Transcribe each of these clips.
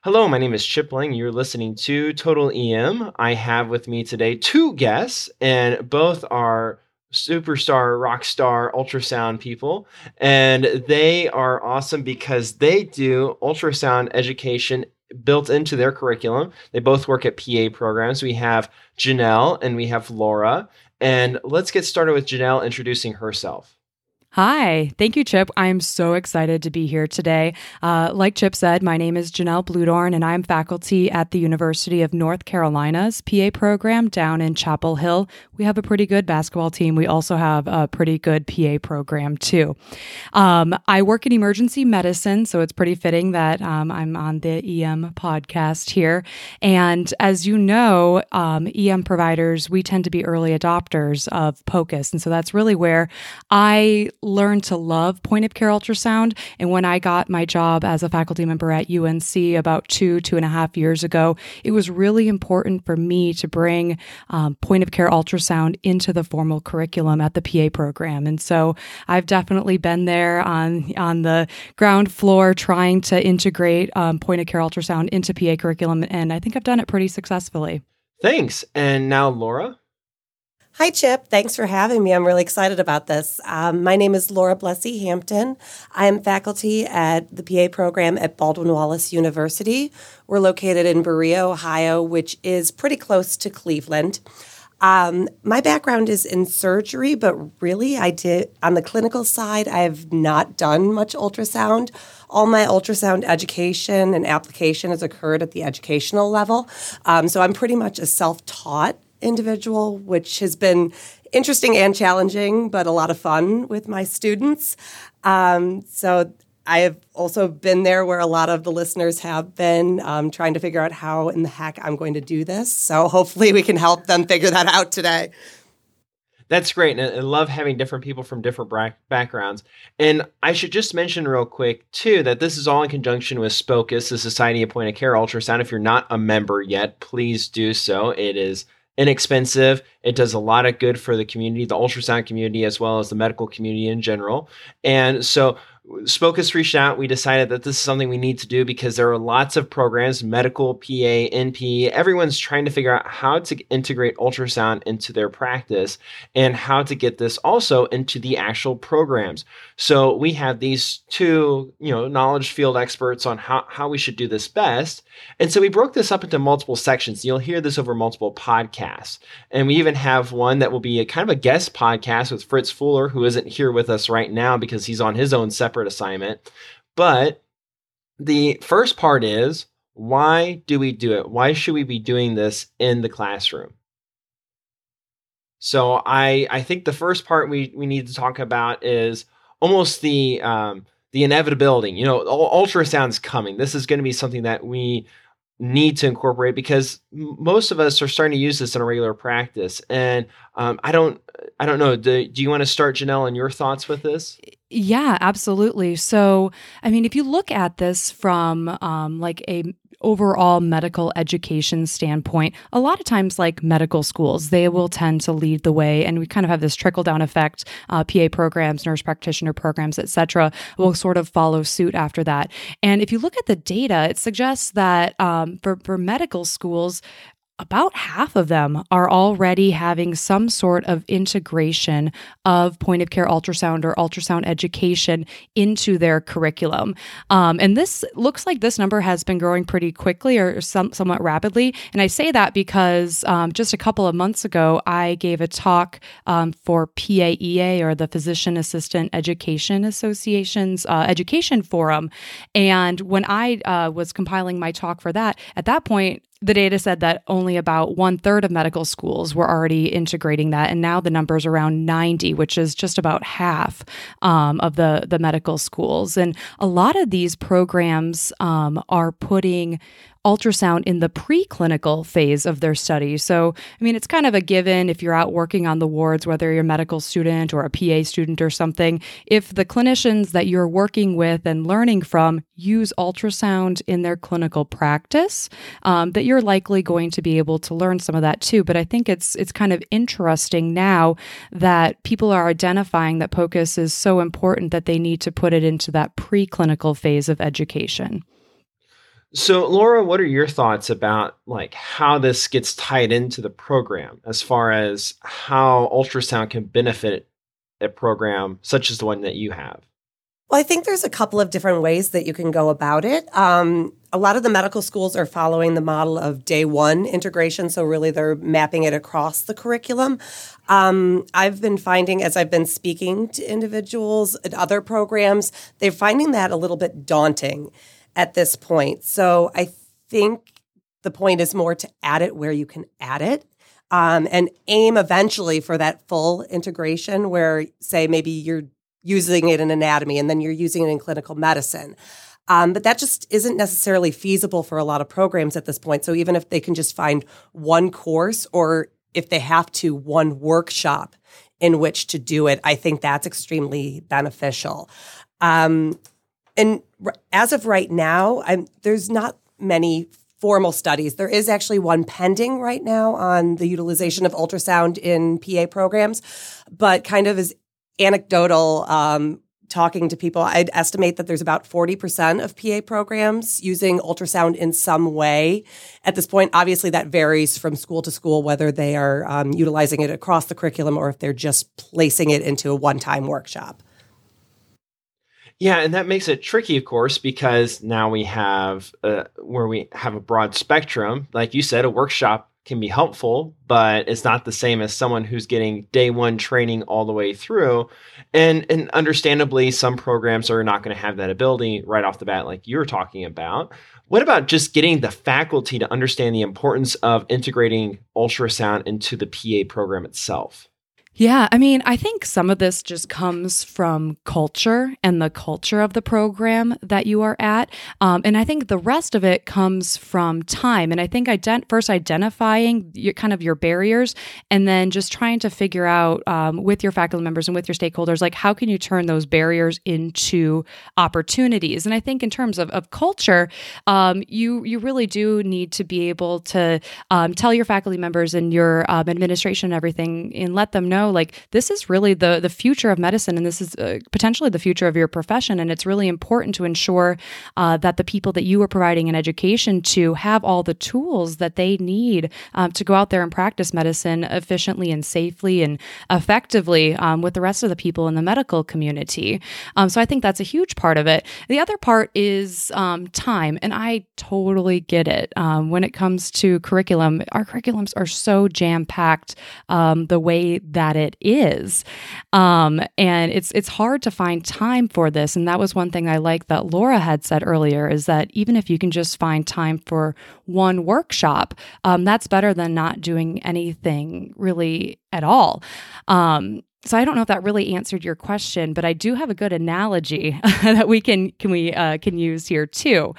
Hello, my name is Chip Lang. You're listening to Total EM. I have with me today two guests, and both are superstar, rock star ultrasound people. And they are awesome because they do ultrasound education built into their curriculum. They both work at PA programs. We have Janelle and we have Laura. And let's get started with Janelle introducing herself. Hi. Thank you, Chip. I'm so excited to be here today. Like Chip said, my name is Janelle Bludorn, and I'm faculty at the University of North Carolina's PA program down in Chapel Hill. We have a pretty good basketball team. We also have a pretty good PA program, too. I work in emergency medicine, so it's pretty fitting that I'm on the EM podcast here. And as you know, EM providers, we tend to be early adopters of POCUS. And so that's really where I learned to love point of care ultrasound. And when I got my job as a faculty member at UNC about 2.5 years ago, it was really important for me to bring point of care ultrasound into the formal curriculum at the PA program. And so I've definitely been there on the ground floor trying to integrate point of care ultrasound into PA curriculum. And I think I've done it pretty successfully. Thanks. And now, Laura. Hi, Chip. Thanks for having me. I'm really excited about this. My name is Laura Blessy Hampton. I am faculty at the PA program at Baldwin-Wallace University. We're located in Berea, Ohio, which is pretty close to Cleveland. My background is in surgery, but really on the clinical side, I have not done much ultrasound. All my ultrasound education and application has occurred at the educational level. So I'm pretty much a self-taught individual, which has been interesting and challenging, but a lot of fun with my students. So I have also been there where a lot of the listeners have been trying to figure out how in the heck I'm going to do this. So hopefully we can help them figure that out today. That's great. And I love having different people from different backgrounds. And I should just mention real quick, too, that this is all in conjunction with SPOCUS, the Society of Point of Care Ultrasound. If you're not a member yet, please do so. It is inexpensive. It does a lot of good for the community, the ultrasound community, as well as the medical community in general. And so SPOCUS reached out. We decided that this is something we need to do because there are lots of programs, medical, PA, NP. Everyone's trying to figure out how to integrate ultrasound into their practice and how to get this also into the actual programs. So we have these two, knowledge field experts on how we should do this best. And so we broke this up into multiple sections. You'll hear this over multiple podcasts. And we even have one that will be a kind of a guest podcast with Fritz Fuller, who isn't here with us right now because he's on his own separate assignment. But the first part is, why do we do it? Why should we be doing this in the classroom? So I think the first part we need to talk about is almost the inevitability. Ultrasound's coming. This is going to be something that we need to incorporate because most of us are starting to use this in a regular practice. And I don't know. Do you want to start, Janelle, and your thoughts with this? Yeah, absolutely. So, if you look at this from like a overall medical education standpoint, a lot of times like medical schools, they will tend to lead the way. And we kind of have this trickle down effect. PA programs, nurse practitioner programs, et cetera, will sort of follow suit after that. And if you look at the data, it suggests that for medical schools, about half of them are already having some sort of integration of point of care ultrasound or ultrasound education into their curriculum. And this looks like this number has been growing pretty quickly or somewhat rapidly. And I say that because just a couple of months ago, I gave a talk for PAEA, or the Physician Assistant Education Association's education forum. And when I was compiling my talk for that, at that point, the data said that only about 1/3 of medical schools were already integrating that. And now the number is around 90, which is just about half of the medical schools. And a lot of these programs are putting ultrasound in the preclinical phase of their study. So, it's kind of a given if you're out working on the wards, whether you're a medical student or a PA student or something, if the clinicians that you're working with and learning from use ultrasound in their clinical practice, that you're likely going to be able to learn some of that too. But I think it's kind of interesting now that people are identifying that POCUS is so important that they need to put it into that preclinical phase of education. So, Laura, what are your thoughts about like how this gets tied into the program as far as how ultrasound can benefit a program such as the one that you have? Well, I think there's a couple of different ways that you can go about it. A lot of the medical schools are following the model of day one integration. So, really, they're mapping it across the curriculum. I've been finding, as I've been speaking to individuals at other programs, they're finding that a little bit daunting at this point. So, I think the point is more to add it where you can add it. And aim eventually for that full integration where, say, maybe you're using it in anatomy and then you're using it in clinical medicine. But that just isn't necessarily feasible for a lot of programs at this point. So even if they can just find one course or if they have to, one workshop in which to do it, I think that's extremely beneficial. And as of right now, there's not many formal studies. There is actually one pending right now on the utilization of ultrasound in PA programs, but kind of as anecdotal talking to people, I'd estimate that there's about 40% of PA programs using ultrasound in some way. At this point, obviously that varies from school to school, whether they are utilizing it across the curriculum or if they're just placing it into a one-time workshop. Yeah, and that makes it tricky, of course, because now we have where we have a broad spectrum. Like you said, a workshop can be helpful, but it's not the same as someone who's getting day one training all the way through. And understandably, some programs are not going to have that ability right off the bat, like you were talking about. What about just getting the faculty to understand the importance of integrating ultrasound into the PA program itself? Yeah, I mean, I think some of this just comes from culture and the culture of the program that you are at. And I think the rest of it comes from time. And I think first identifying your barriers and then just trying to figure out with your faculty members and with your stakeholders, like how can you turn those barriers into opportunities? And I think in terms of culture, you really do need to be able to tell your faculty members and your administration and everything and let them know like this is really the future of medicine and this is potentially the future of your profession. And it's really important to ensure that the people that you are providing an education to have all the tools that they need to go out there and practice medicine efficiently and safely and effectively with the rest of the people in the medical community. So I think that's a huge part of it. The other part is time. And I totally get it. When it comes to curriculum, our curriculums are so jam-packed the way that it is. And it's hard to find time for this. And that was one thing I like that Laura had said earlier is that even if you can just find time for one workshop, that's better than not doing anything really at all. So I don't know if that really answered your question, but I do have a good analogy that we can use here too.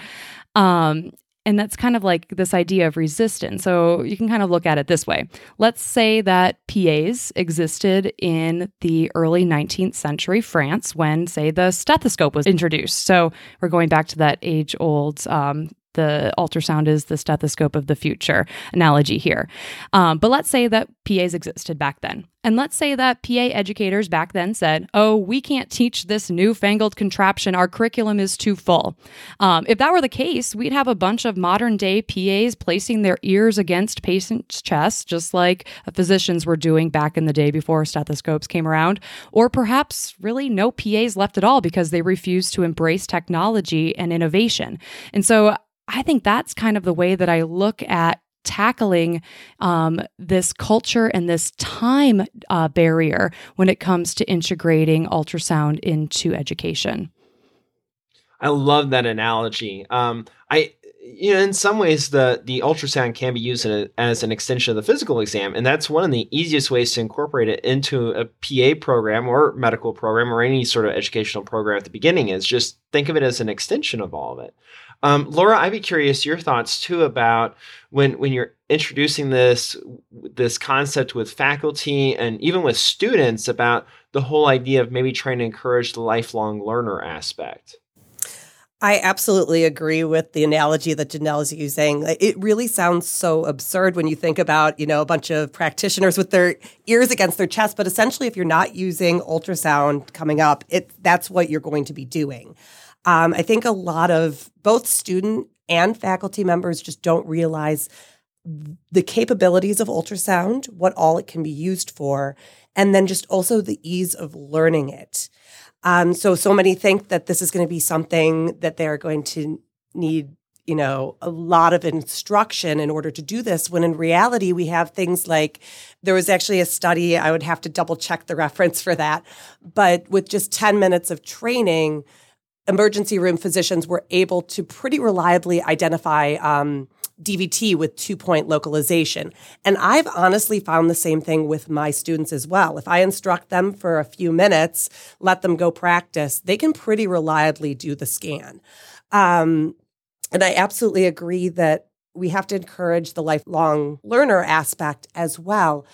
And that's kind of like this idea of resistance. So you can kind of look at it this way. Let's say that PAs existed in the early 19th century France when, say, the stethoscope was introduced. So we're going back to that age-old the ultrasound is the stethoscope of the future analogy here. But let's say that PAs existed back then. And let's say that PA educators back then said, oh, we can't teach this newfangled contraption. Our curriculum is too full. If that were the case, we'd have a bunch of modern day PAs placing their ears against patients' chests, just like physicians were doing back in the day before stethoscopes came around. Or perhaps really no PAs left at all because they refused to embrace technology and innovation. And so I think that's kind of the way that I look at tackling this culture and this time barrier when it comes to integrating ultrasound into education. I love that analogy. In some ways, the ultrasound can be used as an extension of the physical exam, and that's one of the easiest ways to incorporate it into a PA program or medical program or any sort of educational program at the beginning. Is just think of it as an extension of all of it. Laura, I'd be curious your thoughts too about when you're introducing this concept with faculty and even with students about the whole idea of maybe trying to encourage the lifelong learner aspect. I absolutely agree with the analogy that Janelle's using. It really sounds so absurd when you think about, a bunch of practitioners with their ears against their chest. But essentially, if you're not using ultrasound coming up, that's what you're going to be doing. I think a lot of both student and faculty members just don't realize the capabilities of ultrasound, what all it can be used for, and then just also the ease of learning it. So many think that this is going to be something that they're going to need, a lot of instruction in order to do this, when in reality, we have things like, there was actually a study, I would have to double check the reference for that, but with just 10 minutes of training, emergency room physicians were able to pretty reliably identify DVT with 2-point localization. And I've honestly found the same thing with my students as well. If I instruct them for a few minutes, let them go practice, they can pretty reliably do the scan. And I absolutely agree that we have to encourage the lifelong learner aspect as well.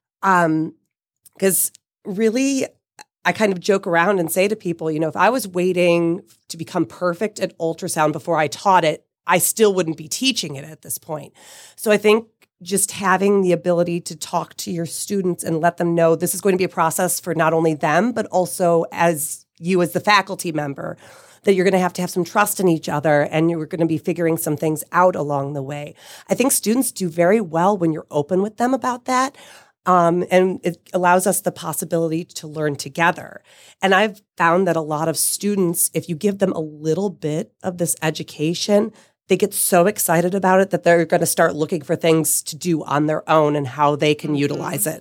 Because really, I kind of joke around and say to people, if I was waiting to become perfect at ultrasound before I taught it, I still wouldn't be teaching it at this point. So I think just having the ability to talk to your students and let them know this is going to be a process for not only them, but also as you as the faculty member, that you're going to have some trust in each other and you're going to be figuring some things out along the way. I think students do very well when you're open with them about that. And it allows us the possibility to learn together. And I've found that a lot of students, if you give them a little bit of this education, they get so excited about it that they're going to start looking for things to do on their own and how they can utilize it.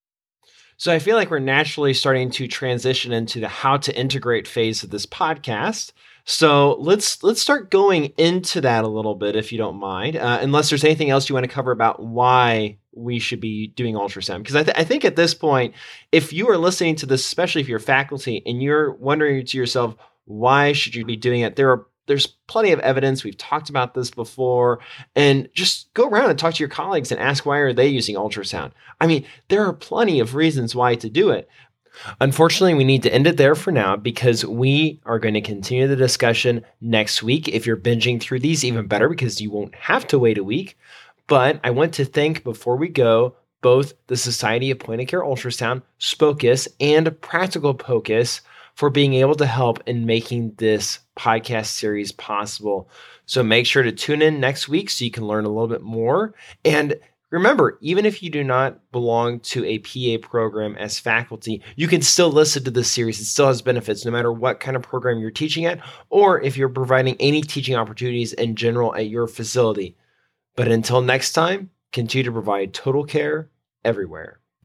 So I feel like we're naturally starting to transition into the how to integrate phase of this podcast. So let's start going into that a little bit, if you don't mind, unless there's anything else you want to cover about why we should be doing ultrasound. Because I think at this point, if you are listening to this, especially if you're faculty and you're wondering to yourself, why should you be doing it? There's plenty of evidence. We've talked about this before, and just go around and talk to your colleagues and ask, why are they using ultrasound? I mean, there are plenty of reasons why to do it. Unfortunately, we need to end it there for now because we are going to continue the discussion next week. If you're binging through these, even better, because you won't have to wait a week. But I want to thank, before we go, both the Society of Point of Care Ultrasound, SPOCUS, and Practical POCUS for being able to help in making this podcast series possible. So make sure to tune in next week so you can learn a little bit more. And remember, even if you do not belong to a PA program as faculty, you can still listen to this series. It still has benefits no matter what kind of program you're teaching at, or if you're providing any teaching opportunities in general at your facility. But until next time, continue to provide total care everywhere.